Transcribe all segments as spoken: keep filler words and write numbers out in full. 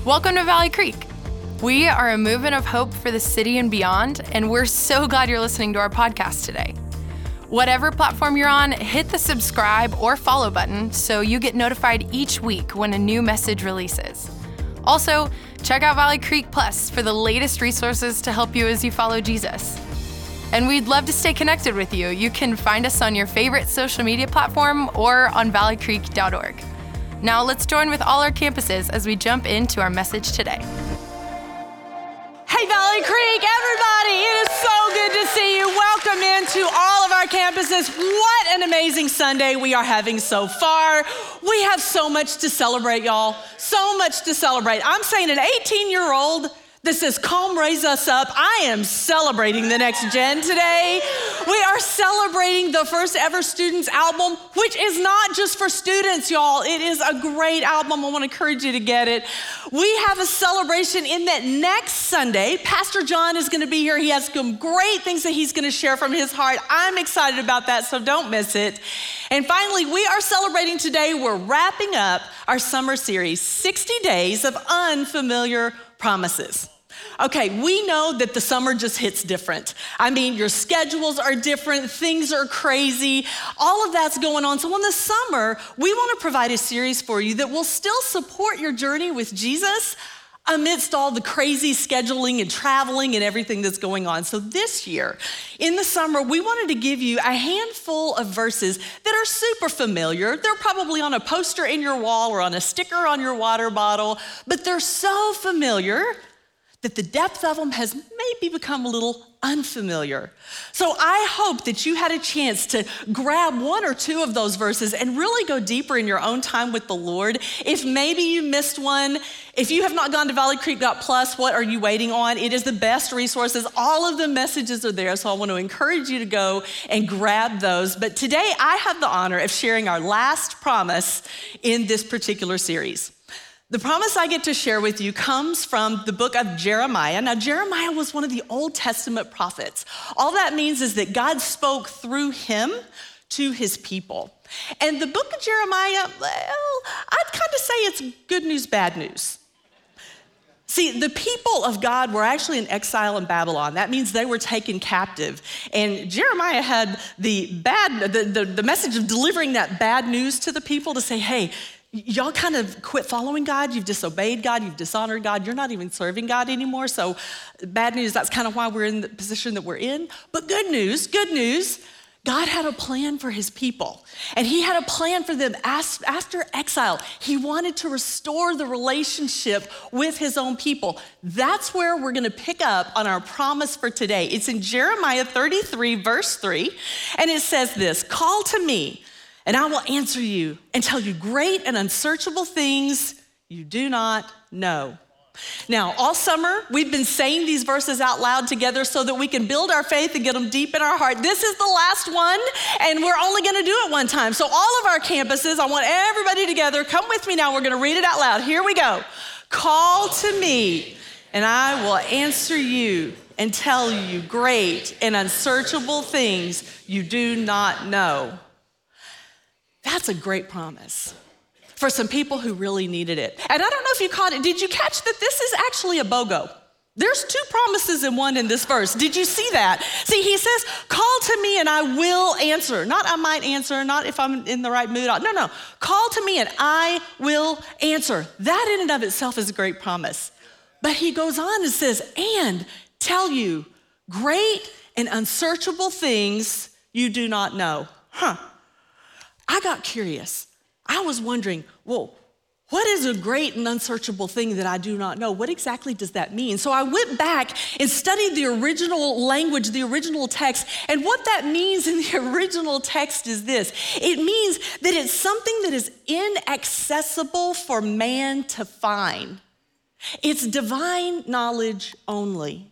Welcome to Valley Creek. We are a movement of hope for the city and beyond, and we're so glad you're listening to our podcast today. Whatever platform you're on, hit the subscribe or follow button so you get notified each week when a new message releases. Also, check out Valley Creek Plus for the latest resources to help you as you follow Jesus. And we'd love to stay connected with you. You can find us on your favorite social media platform or on valley creek dot org. Now let's join with all our campuses as we jump into our message today. Hey Valley Creek, everybody, it is so good to see you. Welcome into all of our campuses. What an amazing Sunday we are having so far. We have so much to celebrate, y'all. So much to celebrate. I'm saying an eighteen-year-old that says, "Calm, raise us up." I am celebrating the next gen today. We are celebrating the first ever students album, which is not just for students, y'all. It is a great album. I want to encourage you to get it. We have a celebration in that next Sunday, Pastor John is going to be here. He has some great things that he's going to share from his heart. I'm excited about that, so don't miss it. And finally, we are celebrating today. We're wrapping up our summer series, sixty days of Unfamiliar Promises. Okay, we know that the summer just hits different. I mean, your schedules are different, things are crazy, all of that's going on. So in the summer, we want to provide a series for you that will still support your journey with Jesus amidst all the crazy scheduling and traveling and everything that's going on. So this year, in the summer, we wanted to give you a handful of verses that are super familiar. They're probably on a poster in your wall or on a sticker on your water bottle, but they're so familiar that the depth of them has maybe become a little unfamiliar. So I hope that you had a chance to grab one or two of those verses and really go deeper in your own time with the Lord. If maybe you missed one, if you have not gone to valley creek dot plus, what are you waiting on? It is the best resources. All of the messages are there, so I want to encourage you to go and grab those. But today I have the honor of sharing our last promise in this particular series. The promise I get to share with you comes from the book of Jeremiah. Now, Jeremiah was one of the Old Testament prophets. All that means is that God spoke through him to his people. And the book of Jeremiah, well, I'd kind of say it's good news, bad news. See, the people of God were actually in exile in Babylon. That means they were taken captive. And Jeremiah had the bad, the, the, the message of delivering that bad news to the people to say, hey, y'all kind of quit following God. You've disobeyed God. You've dishonored God. You're not even serving God anymore. So bad news, that's kind of why we're in the position that we're in. But good news, good news, God had a plan for his people. And he had a plan for them as, after exile. He wanted to restore the relationship with his own people. That's where we're going to pick up on our promise for today. It's in Jeremiah thirty-three, verse three. And it says this, "Call to me, and I will answer you and tell you great and unsearchable things you do not know." Now, all summer, we've been saying these verses out loud together so that we can build our faith and get them deep in our heart. This is the last one, and we're only gonna do it one time. So all of our campuses, I want everybody together, come with me now, we're gonna read it out loud. Here we go. "Call to me, and I will answer you and tell you great and unsearchable things you do not know." That's a great promise for some people who really needed it. And I don't know if you caught it. Did you catch that this is actually a BOGO? There's two promises in one in this verse. Did you see that? See, he says, "Call to me and I will answer." Not I might answer, not if I'm in the right mood. No, no. "Call to me and I will answer." That in and of itself is a great promise. But he goes on and says, "And tell you great and unsearchable things you do not know." Huh. I got curious. I was wondering, well, what is a great and unsearchable thing that I do not know? What exactly does that mean? So I went back and studied the original language, the original text, and what that means in the original text is this. It means that it's something that is inaccessible for man to find. It's divine knowledge only.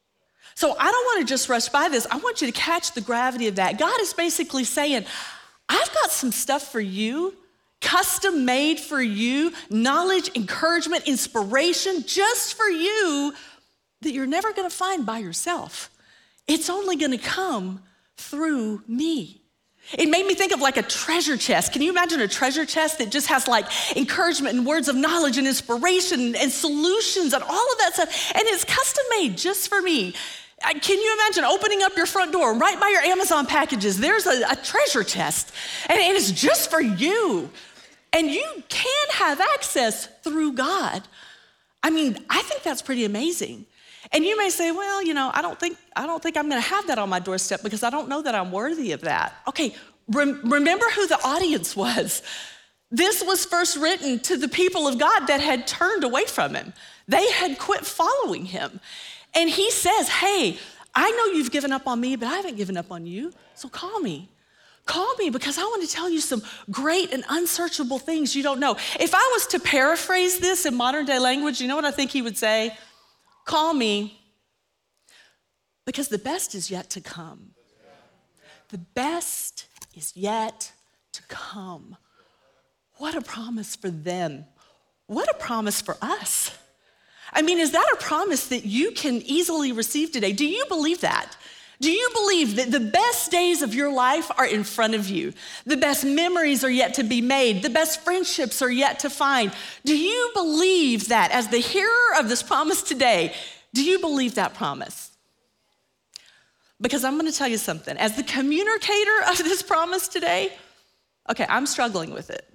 So I don't want to just rush by this. I want you to catch the gravity of that. God is basically saying, I've got some stuff for you, custom made for you, knowledge, encouragement, inspiration, just for you that you're never gonna find by yourself. It's only gonna come through me. It made me think of like a treasure chest. Can you imagine a treasure chest that just has like encouragement and words of knowledge and inspiration and solutions and all of that stuff? And it's custom made just for me. Can you imagine opening up your front door right by your Amazon packages? There's a, a treasure chest, and, and it's just for you. And you can have access through God. I mean, I think that's pretty amazing. And you may say, well, you know, I don't think I don't think I'm gonna have that on my doorstep because I don't know that I'm worthy of that. Okay, rem- remember who the audience was. This was first written to the people of God that had turned away from him. They had quit following him. And he says, hey, I know you've given up on me, but I haven't given up on you, so call me. Call me because I want to tell you some great and unsearchable things you don't know. If I was to paraphrase this in modern day language, you know what I think he would say? Call me because the best is yet to come. The best is yet to come. What a promise for them. What a promise for us. I mean, is that a promise that you can easily receive today? Do you believe that? Do you believe that the best days of your life are in front of you? The best memories are yet to be made. The best friendships are yet to find. Do you believe that as the hearer of this promise today? Do you believe that promise? Because I'm gonna tell you something. As the communicator of this promise today, okay, I'm struggling with it.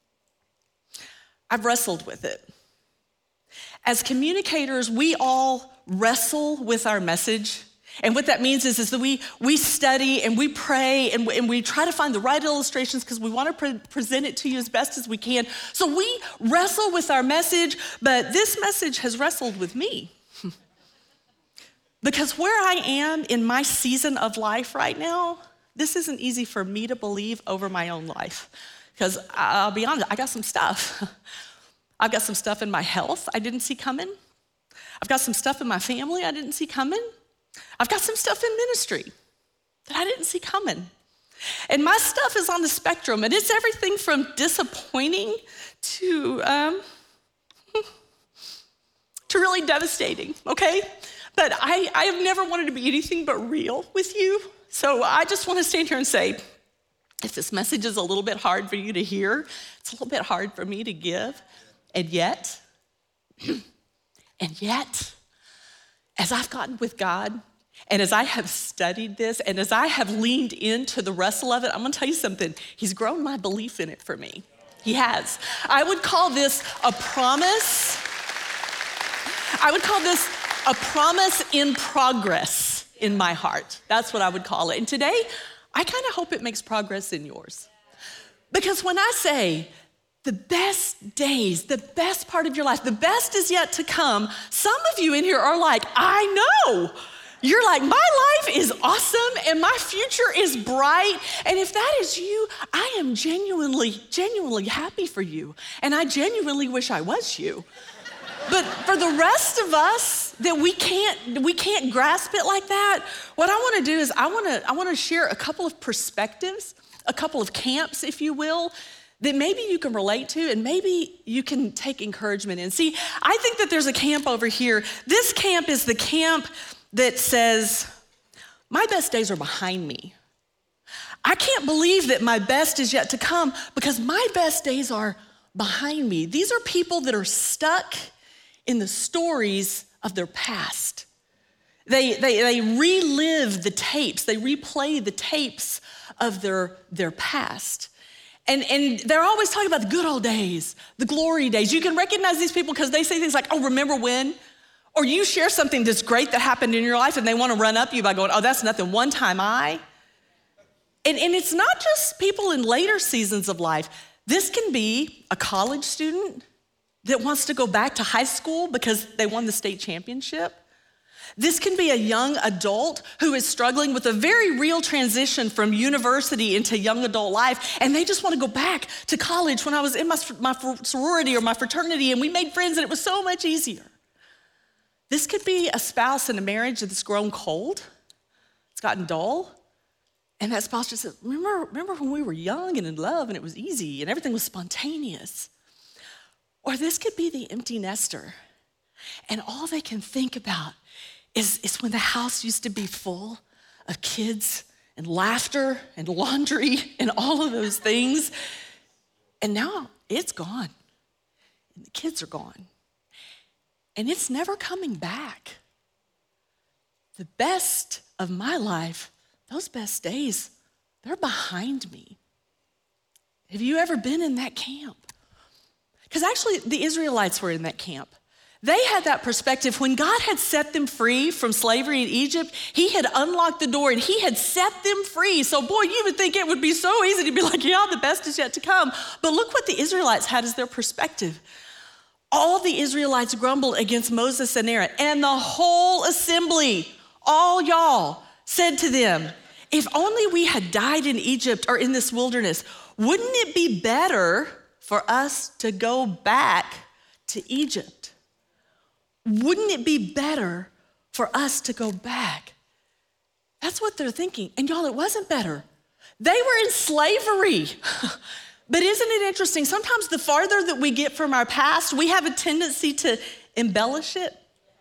I've wrestled with it. As communicators, we all wrestle with our message. And what that means is, is that we, we study and we pray and we, and we try to find the right illustrations because we want to pre- present it to you as best as we can. So we wrestle with our message, but this message has wrestled with me. Because where I am in my season of life right now, this isn't easy for me to believe over my own life. Because I'll be honest, I got some stuff. I've got some stuff in my health I didn't see coming. I've got some stuff in my family I didn't see coming. I've got some stuff in ministry that I didn't see coming. And my stuff is on the spectrum, and it's everything from disappointing to, um, to really devastating, okay? But I, I have never wanted to be anything but real with you. So I just want to stand here and say, if this message is a little bit hard for you to hear, it's a little bit hard for me to give. And yet, and yet, as I've gotten with God, and as I have studied this, and as I have leaned into the wrestle of it, I'm gonna tell you something. He's grown my belief in it for me. He has. I would call this a promise. I would call this a promise in progress in my heart. That's what I would call it. And today, I kind of hope it makes progress in yours. Because when I say, the best days, the best part of your life, the best is yet to come. Some of you in here are like, I know. You're like, my life is awesome and my future is bright. And if that is you, I am genuinely, genuinely happy for you. And I genuinely wish I was you. But for the rest of us that we can't, we can't grasp it like that, what I wanna do is I wanna, I wanna share a couple of perspectives, a couple of camps, if you will, that maybe you can relate to and maybe you can take encouragement in. See, I think that there's a camp over here. This camp is the camp that says, my best days are behind me. I can't believe that my best is yet to come because my best days are behind me. These are people that are stuck in the stories of their past. They, they, they relive the tapes, they replay the tapes of their, their past. And, and they're always talking about the good old days, the glory days. You can recognize these people because they say things like, oh, remember when? Or you share something that's great that happened in your life and they want to run up you by going, oh, that's nothing, one time I. And, and it's not just people in later seasons of life. This can be a college student that wants to go back to high school because they won the state championship. This can be a young adult who is struggling with a very real transition from university into young adult life, and they just want to go back to college when I was in my, my sorority or my fraternity, and we made friends, and it was so much easier. This could be a spouse in a marriage that's grown cold, it's gotten dull, and that spouse just says, remember, remember when we were young and in love, and it was easy, and everything was spontaneous. Or this could be the empty nester, and all they can think about Is, is when the house used to be full of kids and laughter and laundry and all of those things. And now it's gone. And the kids are gone. And it's never coming back. The best of my life, those best days, they're behind me. Have you ever been in that camp? Because actually, the Israelites were in that camp. They had that perspective. When God had set them free from slavery in Egypt, he had unlocked the door and he had set them free. So boy, you would think it would be so easy to be like, yeah, the best is yet to come. But look what the Israelites had as their perspective. All the Israelites grumbled against Moses and Aaron, and the whole assembly, all y'all, said to them, if only we had died in Egypt or in this wilderness, wouldn't it be better for us to go back to Egypt? Wouldn't it be better for us to go back? That's what they're thinking. And y'all, it wasn't better. They were in slavery. But isn't it interesting? Sometimes the farther that we get from our past, we have a tendency to embellish it.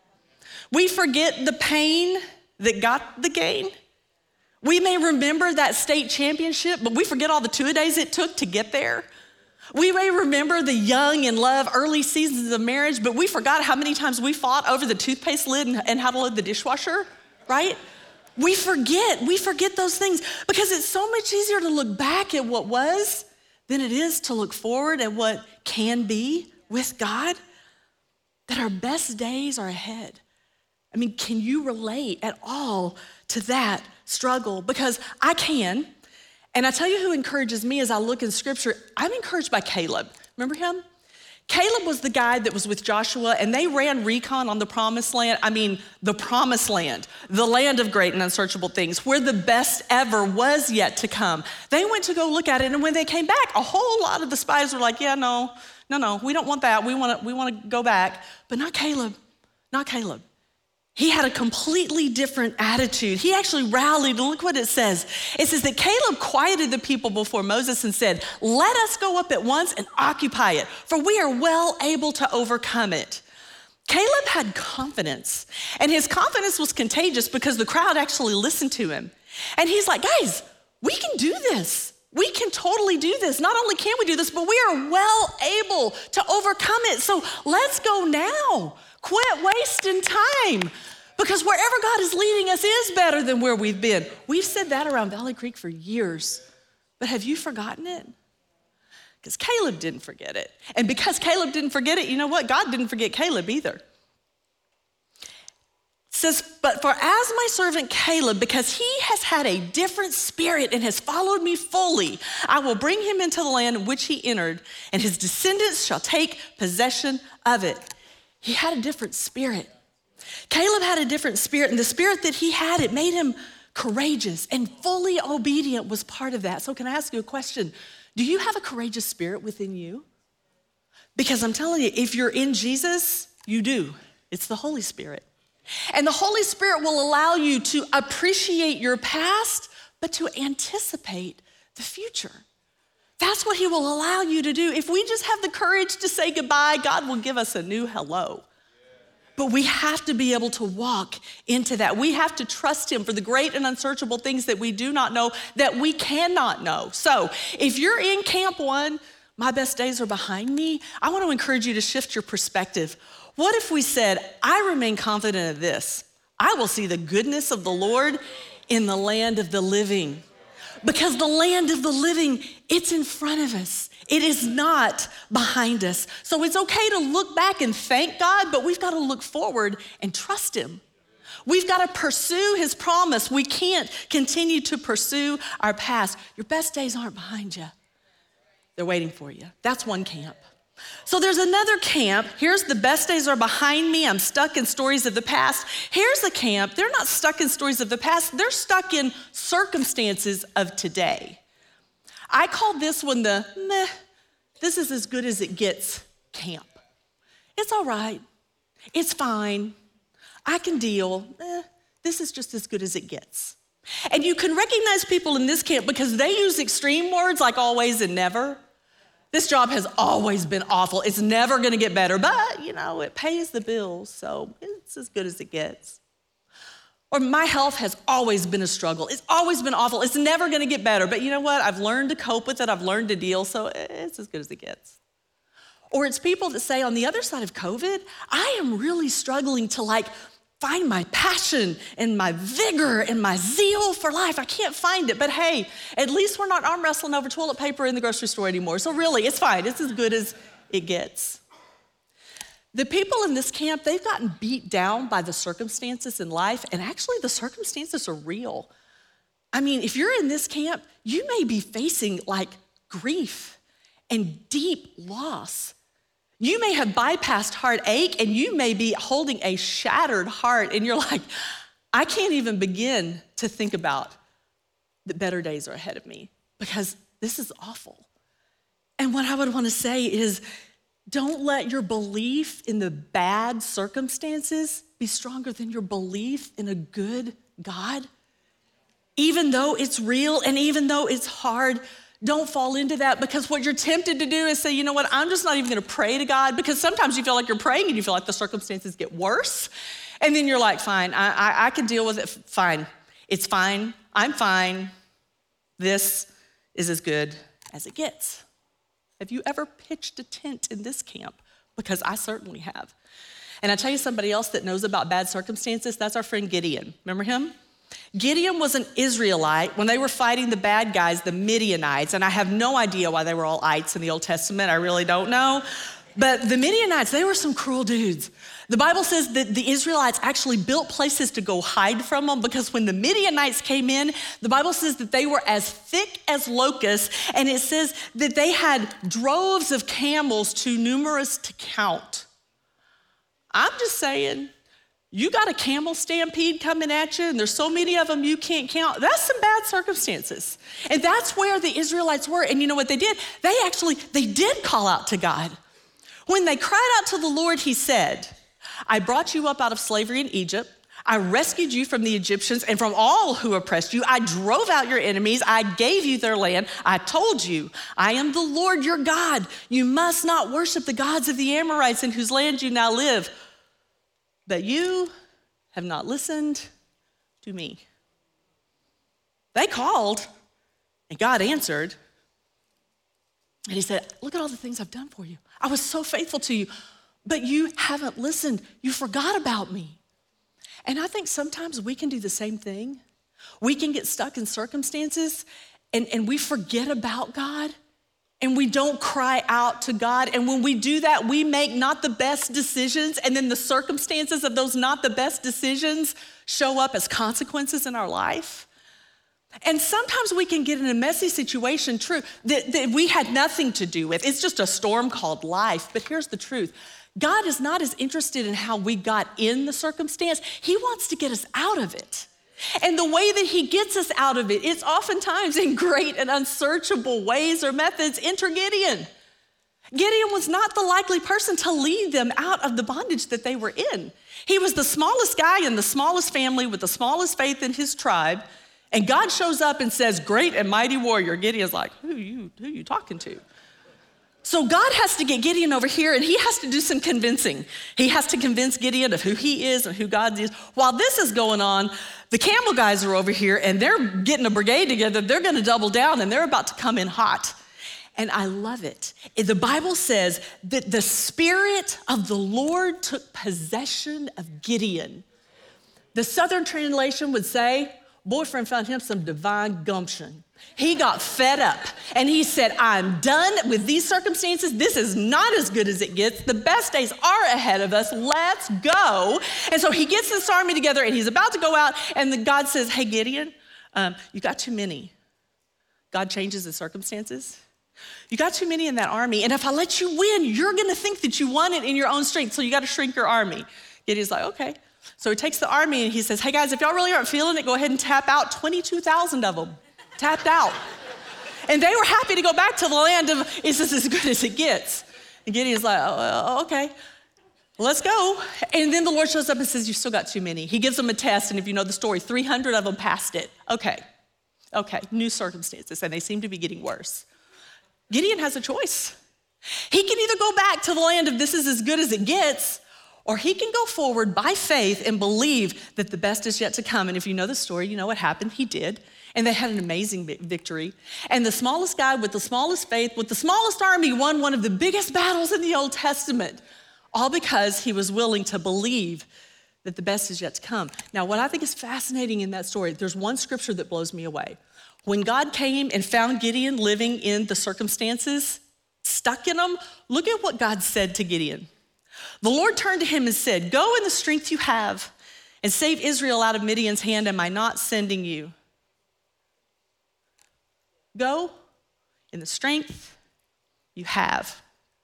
We forget the pain that got the gain. We may remember that state championship, but we forget all the two-a-days it took to get there. We may remember the young in love, early seasons of marriage, but we forgot how many times we fought over the toothpaste lid and, and how to load the dishwasher, right? We forget, we forget those things because it's so much easier to look back at what was than it is to look forward at what can be with God, that our best days are ahead. I mean, can you relate at all to that struggle? Because I can. And I tell you who encourages me as I look in scripture, I'm encouraged by Caleb. Remember him? Caleb was the guy that was with Joshua and they ran recon on the promised land. I mean, the promised land, the land of great and unsearchable things, where the best ever was yet to come. They went to go look at it, and when they came back, a whole lot of the spies were like, yeah, no, no, no, we don't want that. We want to, we want to go back. But not Caleb, not Caleb. He had a completely different attitude. He actually rallied, and look what it says. It says that Caleb quieted the people before Moses and said, let us go up at once and occupy it, for we are well able to overcome it. Caleb had confidence, and his confidence was contagious because the crowd actually listened to him. And he's like, guys, we can do this. We can totally do this. Not only can we do this, but we are well able to overcome it. So let's go now. Quit wasting time, because wherever God is leading us is better than where we've been. We've said that around Valley Creek for years, but have you forgotten it? Because Caleb didn't forget it. And because Caleb didn't forget it, you know what? God didn't forget Caleb either. It says, but for as my servant Caleb, because he has had a different spirit and has followed me fully, I will bring him into the land which he entered, and his descendants shall take possession of it. He had a different spirit. Caleb had a different spirit, and the spirit that he had, it made him courageous, and fully obedient was part of that. So can I ask you a question? Do you have a courageous spirit within you? Because I'm telling you, if you're in Jesus, you do. It's the Holy Spirit. And the Holy Spirit will allow you to appreciate your past, but to anticipate the future. That's what he will allow you to do. If we just have the courage to say goodbye, God will give us a new hello. But we have to be able to walk into that. We have to trust him for the great and unsearchable things that we do not know, that we cannot know. So if you're in camp one, my best days are behind me, I want to encourage you to shift your perspective. What if we said, I remain confident of this. I will see the goodness of the Lord in the land of the living. Because the land of the living, it's in front of us. It is not behind us. So it's okay to look back and thank God, but we've got to look forward and trust him. We've got to pursue his promise. We can't continue to pursue our past. Your best days aren't behind you. They're waiting for you. That's one camp. So there's another camp. Here's the best days are behind me. I'm stuck in stories of the past. Here's a camp. They're not stuck in stories of the past. They're stuck in circumstances of today. I call this one the meh, this is as good as it gets camp. It's all right. It's fine. I can deal. Eh, this is just as good as it gets. And you can recognize people in this camp because they use extreme words like always and never. This job has always been awful. It's never gonna get better, but you know, it pays the bills, so it's as good as it gets. Or my health has always been a struggle. It's always been awful. It's never gonna get better. But you know what? I've learned to cope with it. I've learned to deal, so it's as good as it gets. Or it's people that say on the other side of COVID, I am really struggling to like find my passion and my vigor and my zeal for life. I can't find it, but hey, at least we're not arm wrestling over toilet paper in the grocery store anymore. So really, it's fine. It's as good as it gets. The people in this camp, they've gotten beat down by the circumstances in life, and actually the circumstances are real. I mean, if you're in this camp, you may be facing like grief and deep loss. You may have bypassed heartache, and you may be holding a shattered heart, and you're like, I can't even begin to think about the better days are ahead of me because this is awful. And what I would want to say is, don't let your belief in the bad circumstances be stronger than your belief in a good God. Even though it's real and even though it's hard, don't fall into that, because what you're tempted to do is say, you know what, I'm just not even gonna pray to God, because sometimes you feel like you're praying and you feel like the circumstances get worse. And then you're like, fine, I, I, I can deal with it, fine. It's fine, I'm fine. This is as good as it gets. Have you ever pitched a tent in this camp? Because I certainly have. And I tell you somebody else that knows about bad circumstances, that's our friend Gideon. Remember him? Gideon was an Israelite when they were fighting the bad guys, the Midianites, and I have no idea why they were all ites in the Old Testament, I really don't know. But the Midianites, they were some cruel dudes. The Bible says that the Israelites actually built places to go hide from them, because when the Midianites came in, the Bible says that they were as thick as locusts, and it says that they had droves of camels too numerous to count. I'm just saying, you got a camel stampede coming at you, and there's so many of them you can't count. That's some bad circumstances. And that's where the Israelites were. And you know what they did? They actually, they did call out to God. When they cried out to the Lord, he said, I brought you up out of slavery in Egypt. I rescued you from the Egyptians and from all who oppressed you. I drove out your enemies. I gave you their land. I told you, I am the Lord your God. You must not worship the gods of the Amorites in whose land you now live. But you have not listened to me. They called, and God answered. And he said, look at all the things I've done for you. I was so faithful to you, but you haven't listened. You forgot about me. And I think sometimes we can do the same thing. We can get stuck in circumstances and, and we forget about God, and we don't cry out to God. And when we do that, we make not the best decisions, and then the circumstances of those not the best decisions show up as consequences in our life. And sometimes we can get in a messy situation, true, that, that we had nothing to do with. It's just a storm called life. But here's the truth. God is not as interested in how we got in the circumstance. He wants to get us out of it. And the way that he gets us out of it, it's oftentimes in great and unsearchable ways or methods. Enter Gideon. Gideon was not the likely person to lead them out of the bondage that they were in. He was the smallest guy in the smallest family with the smallest faith in his tribe. And God shows up and says, great and mighty warrior. Gideon's like, who are you, who are you talking to? So God has to get Gideon over here, and he has to do some convincing. He has to convince Gideon of who he is and who God is. While this is going on, the camel guys are over here, and they're getting a brigade together. They're gonna double down, and they're about to come in hot. And I love it. The Bible says that the Spirit of the Lord took possession of Gideon. The Southern translation would say, boyfriend found him some divine gumption. He got fed up and he said, I'm done with these circumstances. This is not as good as it gets. The best days are ahead of us. Let's go. And so he gets this army together and he's about to go out, and the God says, hey, Gideon, um, you got too many. God changes the circumstances. You got too many in that army, and if I let you win, you're gonna think that you won it in your own strength, so you gotta shrink your army. Gideon's like, okay. So he takes the army and he says, hey guys, if y'all really aren't feeling it, go ahead and tap out. twenty-two thousand of them tapped out. And they were happy to go back to the land of, is this as good as it gets? And Gideon's like, oh, okay, let's go. And then the Lord shows up and says, you still got too many. He gives them a test, and if you know the story, three hundred of them passed it. Okay, okay, new circumstances, and they seem to be getting worse. Gideon has a choice. He can either go back to the land of this is as good as it gets, or he can go forward by faith and believe that the best is yet to come. And if you know the story, you know what happened. He did. And they had an amazing victory. And the smallest guy with the smallest faith, with the smallest army, won one of the biggest battles in the Old Testament, all because he was willing to believe that the best is yet to come. Now, what I think is fascinating in that story, there's one scripture that blows me away. When God came and found Gideon living in the circumstances, stuck in them, look at what God said to Gideon. The Lord turned to him and said, "Go in the strength you have and save Israel out of Midian's hand. Am I not sending you?" Go in the strength you have.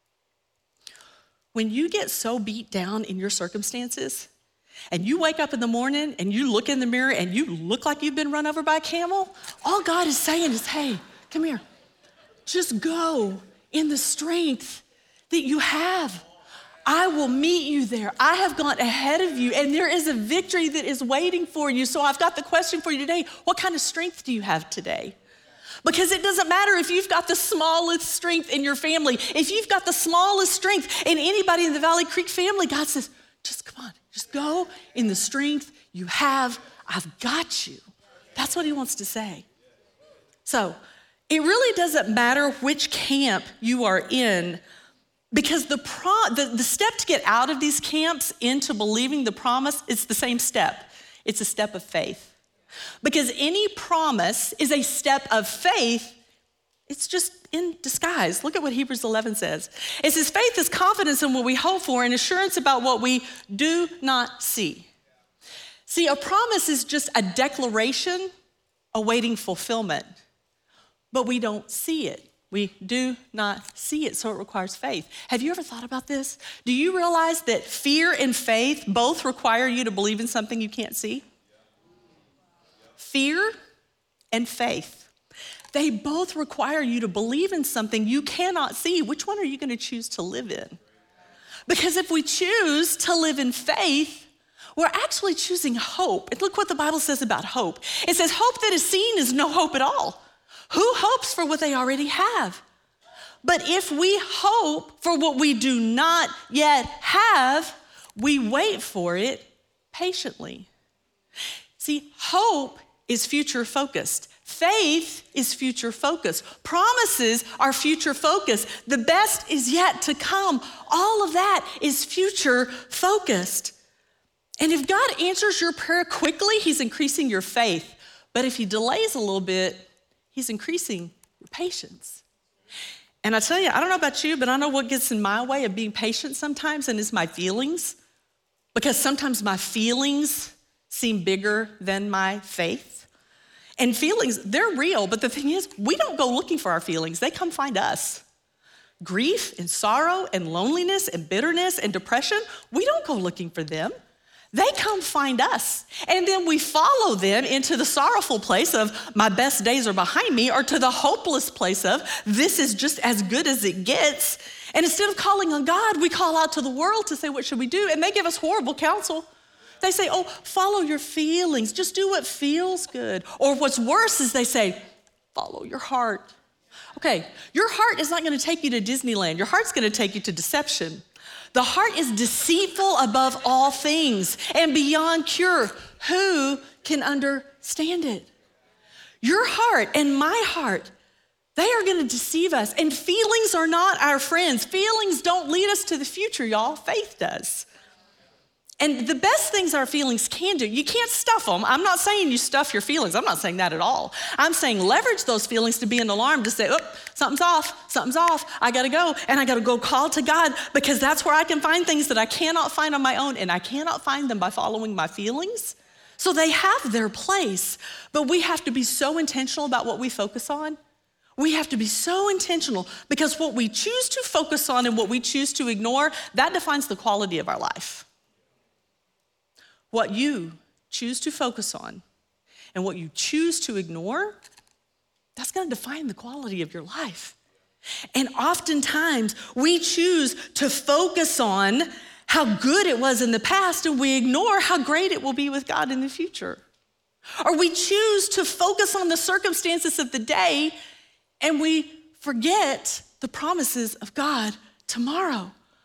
When you get so beat down in your circumstances, and you wake up in the morning and you look in the mirror and you look like you've been run over by a camel, all God is saying is, hey, come here. Just go in the strength that you have. I will meet you there. I have gone ahead of you, and there is a victory that is waiting for you. So I've got the question for you today. What kind of strength do you have today? Because it doesn't matter if you've got the smallest strength in your family. If you've got the smallest strength in anybody in the Valley Creek family, God says, just come on, just go in the strength you have. I've got you. That's what he wants to say. So it really doesn't matter which camp you are in, because the, pro- the, the step to get out of these camps into believing the promise is the same step. It's a step of faith. Because any promise is a step of faith. It's just in disguise. Look at what Hebrews eleven says. It says, faith is confidence in what we hope for and assurance about what we do not see. See, a promise is just a declaration awaiting fulfillment, but we don't see it. We do not see it, so it requires faith. Have you ever thought about this? Do you realize that fear and faith both require you to believe in something you can't see? Fear and faith. They both require you to believe in something you cannot see. Which one are you going to choose to live in? Because if we choose to live in faith, we're actually choosing hope. And look what the Bible says about hope. It says, hope that is seen is no hope at all. Who hopes for what they already have? But if we hope for what we do not yet have, we wait for it patiently. See, hope is future focused. Faith is future focused. Promises are future focused. The best is yet to come. All of that is future focused. And if God answers your prayer quickly, he's increasing your faith. But if he delays a little bit, he's increasing your patience. And I tell you, I don't know about you, but I know what gets in my way of being patient sometimes, and it's my feelings. Because sometimes my feelings seem bigger than my faith. And feelings, they're real, but the thing is, we don't go looking for our feelings. They come find us. Grief and sorrow and loneliness and bitterness and depression, we don't go looking for them. They come find us. And then we follow them into the sorrowful place of my best days are behind me, or to the hopeless place of this is just as good as it gets. And instead of calling on God, we call out to the world to say, what should we do? And they give us horrible counsel. They say, oh, follow your feelings. Just do what feels good. Or what's worse is they say, follow your heart. Okay, your heart is not going to take you to Disneyland. Your heart's going to take you to deception. The heart is deceitful above all things and beyond cure. Who can understand it? Your heart and my heart, they are going to deceive us. And feelings are not our friends. Feelings don't lead us to the future, y'all. Faith does. And the best things our feelings can do, you can't stuff them. I'm not saying you stuff your feelings. I'm not saying that at all. I'm saying leverage those feelings to be an alarm to say, oh, something's off, something's off. I gotta go, and I gotta go call to God, because that's where I can find things that I cannot find on my own, and I cannot find them by following my feelings. So they have their place, but we have to be so intentional about what we focus on. We have to be so intentional, because what we choose to focus on and what we choose to ignore, that defines the quality of our life. What you choose to focus on and what you choose to ignore, that's going to define the quality of your life. And oftentimes we choose to focus on how good it was in the past, and we ignore how great it will be with God in the future. Or we choose to focus on the circumstances of the day, and we forget the promises of God tomorrow.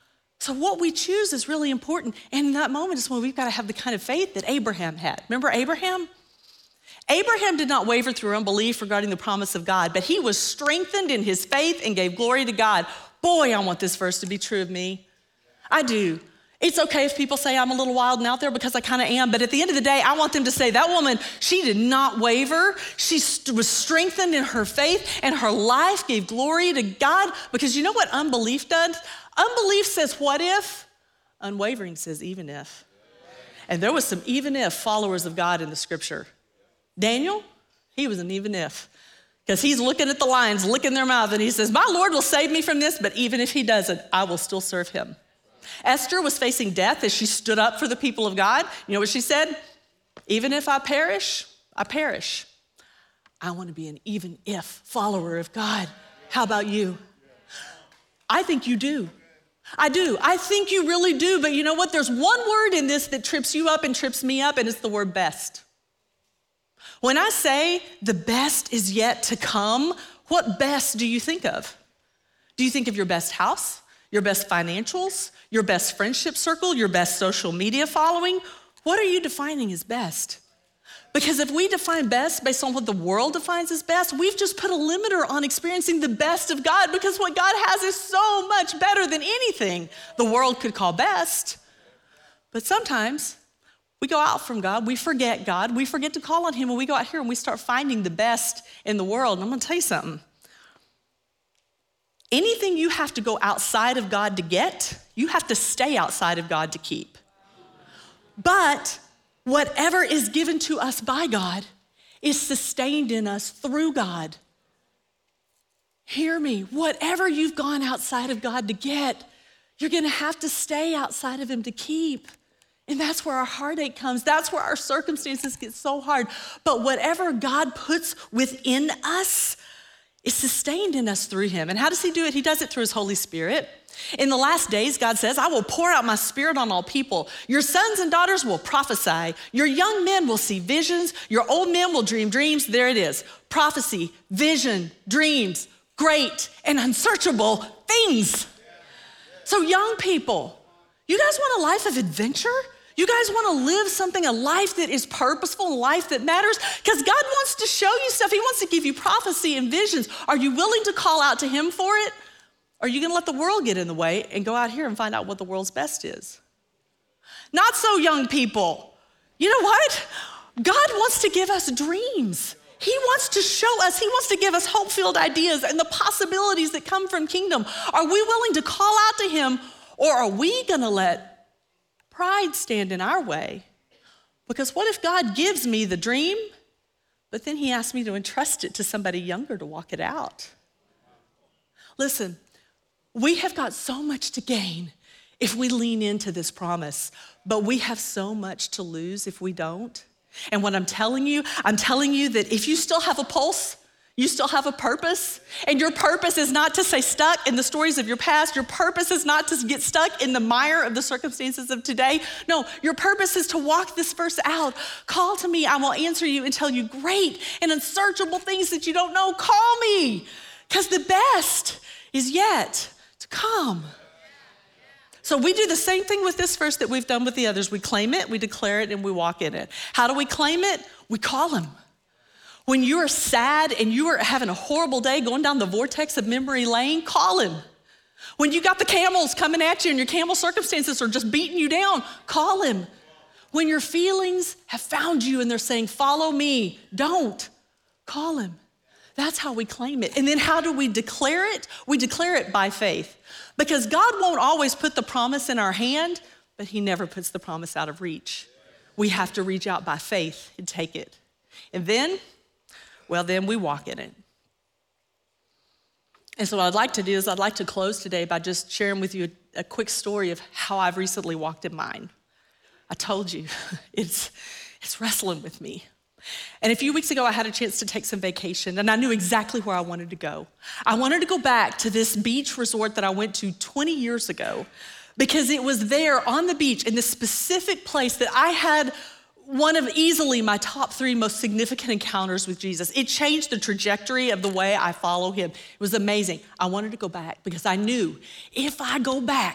So what we choose is really important. And in that moment is when we've got to have the kind of faith that Abraham had. Remember Abraham? Abraham did not waver through unbelief regarding the promise of God, but he was strengthened in his faith and gave glory to God. Boy, I want this verse to be true of me. I do. It's okay if people say I'm a little wild and out there because I kind of am, but at the end of the day, I want them to say that woman, she did not waver. She st- was strengthened in her faith and her life gave glory to God, because you know what unbelief does? Unbelief says what if? Unwavering says even if. And there was some even if followers of God in the scripture. Daniel, he was an even if, because he's looking at the lions, licking their mouth, and he says, my Lord will save me from this, but even if he doesn't, I will still serve him. Esther was facing death as she stood up for the people of God. You know what she said? Even if I perish, I perish. I want to be an even if follower of God. How about you? I think you do. I do. I think you really do. But you know what? There's one word in this that trips you up and trips me up, and it's the word best. When I say the best is yet to come, what best do you think of? Do you think of your best house, your best financials, your best friendship circle, your best social media following? What are you defining as best? Because if we define best based on what the world defines as best, we've just put a limiter on experiencing the best of God, because what God has is so much better than anything the world could call best. But sometimes we go out from God, we forget God, we forget to call on him, and we go out here and we start finding the best in the world. And I'm gonna tell you something. Anything you have to go outside of God to get, you have to stay outside of God to keep. But whatever is given to us by God is sustained in us through God. Hear me, whatever you've gone outside of God to get, you're gonna have to stay outside of him to keep. And that's where our heartache comes. That's where our circumstances get so hard. But whatever God puts within us is sustained in us through him. And how does he do it? He does it through his Holy Spirit. In the last days, God says, I will pour out my spirit on all people. Your sons and daughters will prophesy. Your young men will see visions. Your old men will dream dreams. There it is. Prophecy, vision, dreams, great and unsearchable things. So young people, you guys want a life of adventure? You guys want to live something, a life that is purposeful, a life that matters? Because God wants to show you stuff. He wants to give you prophecy and visions. Are you willing to call out to him for it? Or are you going to let the world get in the way and go out here and find out what the world's best is? Not so, young people. You know what? God wants to give us dreams. He wants to show us, he wants to give us hope-filled ideas and the possibilities that come from kingdom. Are we willing to call out to him, or are we going to let pride stand in our way? Because what if God gives me the dream, but then he asks me to entrust it to somebody younger to walk it out? Listen, we have got so much to gain if we lean into this promise, but we have so much to lose if we don't. And what I'm telling you, I'm telling you that if you still have a pulse, you still have a purpose, and your purpose is not to stay stuck in the stories of your past. Your purpose is not to get stuck in the mire of the circumstances of today. No, your purpose is to walk this verse out. Call to me, I will answer you and tell you great and unsearchable things that you don't know. Call me, because the best is yet to come. So we do the same thing with this verse that we've done with the others. We claim it, we declare it, and we walk in it. How do we claim it? We call him. When you are sad and you are having a horrible day going down the vortex of memory lane, call him. When you got the camels coming at you and your camel circumstances are just beating you down, call him. When your feelings have found you and they're saying, follow me, don't, call him. That's how we claim it. And then how do we declare it? We declare it by faith. Because God won't always put the promise in our hand, but he never puts the promise out of reach. We have to reach out by faith and take it. And then, well, then we walk in it. And so what I'd like to do is I'd like to close today by just sharing with you a, a quick story of how I've recently walked in mine. I told you, it's, it's wrestling with me. And a few weeks ago, I had a chance to take some vacation, and I knew exactly where I wanted to go. I wanted to go back to this beach resort that I went to twenty years ago, because it was there on the beach in this specific place that I had one of easily my top three most significant encounters with Jesus. It changed the trajectory of the way I follow him. It was amazing. I wanted to go back because I knew if I go back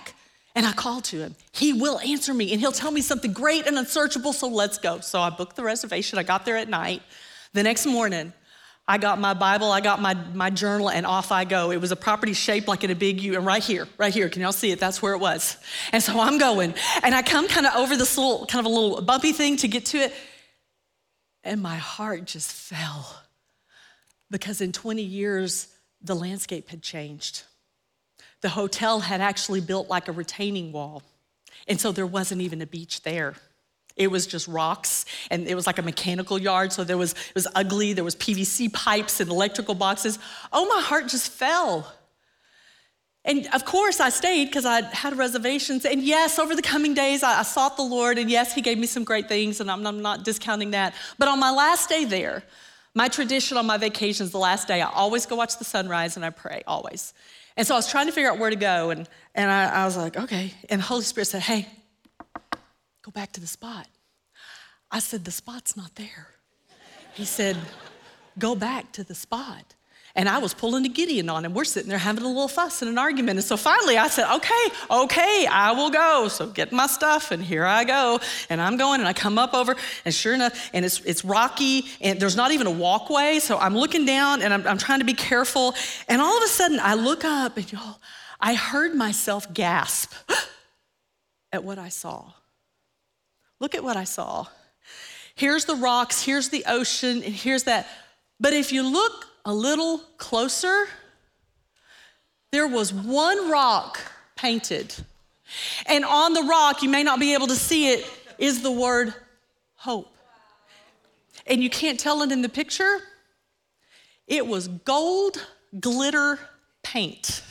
and I call to him, he will answer me and he'll tell me something great and unsearchable, so let's go. So I booked the reservation. I got there at night. The next morning, I got my Bible, I got my, my journal, and off I go. It was a property shaped like in a big U, and right here, right here, can y'all see it? That's where it was. And so I'm going, and I come kind of over this little, kind of a little bumpy thing to get to it, and my heart just fell because in twenty years, the landscape had changed. The hotel had actually built like a retaining wall, and so there wasn't even a beach there. It was just rocks, and it was like a mechanical yard, so there was, it was ugly. There was P V C pipes and electrical boxes. Oh, my heart just fell. And of course, I stayed because I had reservations. And yes, over the coming days, I, I sought the Lord, and yes, he gave me some great things, and I'm, I'm not discounting that. But on my last day there, my tradition on my vacations, the last day, I always go watch the sunrise, and I pray, always. And so I was trying to figure out where to go, and, and I, I was like, okay. And the Holy Spirit said, hey, go back to the spot. I said, the spot's not there. He said, go back to the spot. And I was pulling a Gideon on him. We're sitting there having a little fuss and an argument. And so finally I said, okay, okay, I will go. So get my stuff, and here I go. And I'm going, and I come up over, and sure enough, and it's it's rocky, and there's not even a walkway. So I'm looking down, and I'm, I'm trying to be careful. And all of a sudden I look up, and y'all, I heard myself gasp at what I saw. Look at what I saw. Here's the rocks, here's the ocean, and here's that. But if you look a little closer, there was one rock painted. And on the rock, you may not be able to see it, is the word hope. And you can't tell it in the picture. It was gold glitter paint.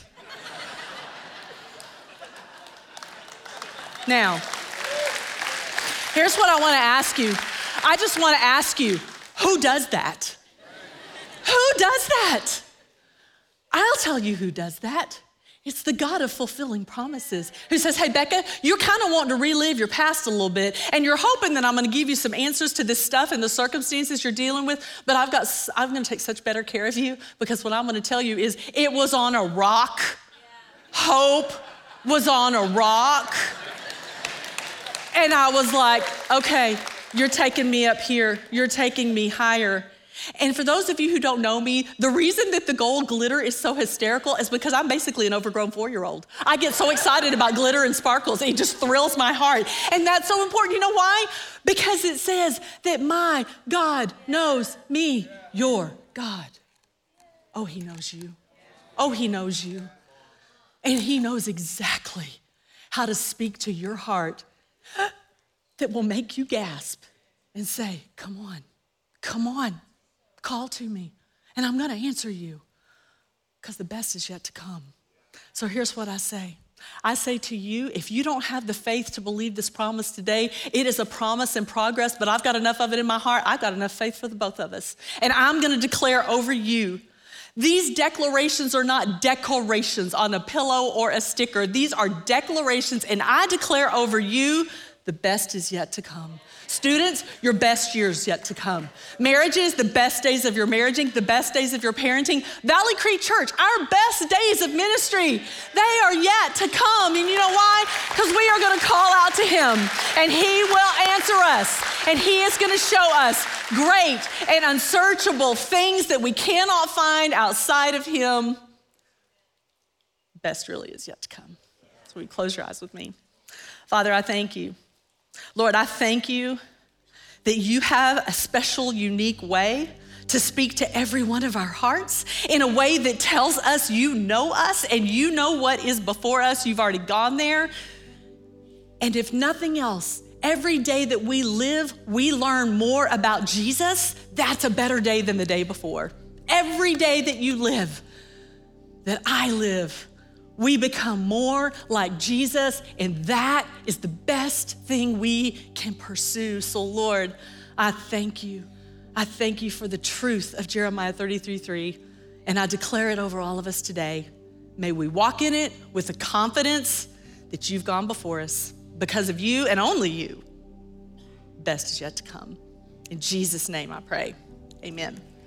Now, here's what I want to ask you. I just want to ask you, who does that? Who does that? I'll tell you who does that. It's the God of fulfilling promises, who says, hey, Becca, you're kind of wanting to relive your past a little bit, and you're hoping that I'm going to give you some answers to this stuff and the circumstances you're dealing with, but I've got, I'm going to take such better care of you, because what I'm going to tell you is it was on a rock. Hope was on a rock. And I was like, okay, you're taking me up here. You're taking me higher. And for those of you who don't know me, the reason that the gold glitter is so hysterical is because I'm basically an overgrown four-year-old. I get so excited about glitter and sparkles. It just thrills my heart. And that's so important. You know why? Because it says that my God knows me, your God. Oh, he knows you. Oh, he knows you. And he knows exactly how to speak to your heart that will make you gasp and say, come on, come on, call to me, and I'm gonna answer you, because the best is yet to come. So here's what I say. I say to you, if you don't have the faith to believe this promise today, it is a promise in progress, but I've got enough of it in my heart. I've got enough faith for the both of us. And I'm gonna declare over you, these declarations are not decorations on a pillow or a sticker. These are declarations, and I declare over you, the best is yet to come. Students, your best years yet to come. Marriages, the best days of your marriaging, the best days of your parenting. Valley Creek Church, our best days of ministry, they are yet to come. And you know why? Because we are going to call out to him, and he will answer us, and he is going to show us great and unsearchable things that we cannot find outside of him. Best really is yet to come. So we close your eyes with me. Father, I thank you. Lord, I thank you that you have a special, unique way to speak to every one of our hearts in a way that tells us you know us and you know what is before us. You've already gone there. And if nothing else, every day that we live, we learn more about Jesus. That's a better day than the day before. Every day that you live, that I live, we become more like Jesus, and that is the best thing we can pursue. So Lord, I thank you. I thank you for the truth of Jeremiah thirty-three three, and I declare it over all of us today. May we walk in it with the confidence that you've gone before us. Because of you and only you, best is yet to come. In Jesus' name I pray, amen.